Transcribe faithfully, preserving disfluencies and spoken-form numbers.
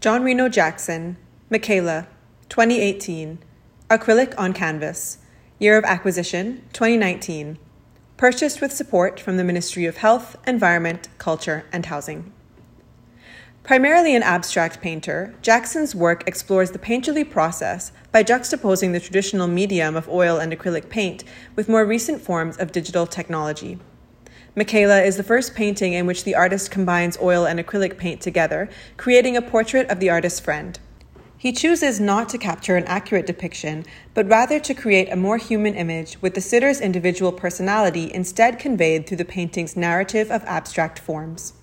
John Reno Jackson, Michaela, twenty eighteen, acrylic on canvas, year of acquisition, twenty nineteen, purchased with support from the Ministry of Health, Environment, Culture, and Housing. Primarily an abstract painter, Jackson's work explores the painterly process by juxtaposing the traditional medium of oil and acrylic paint with more recent forms of digital technology. Michaela is the first painting in which the artist combines oil and acrylic paint together, creating a portrait of the artist's friend. He chooses not to capture an accurate depiction, but rather to create a more human image with the sitter's individual personality instead conveyed through the painting's narrative of abstract forms.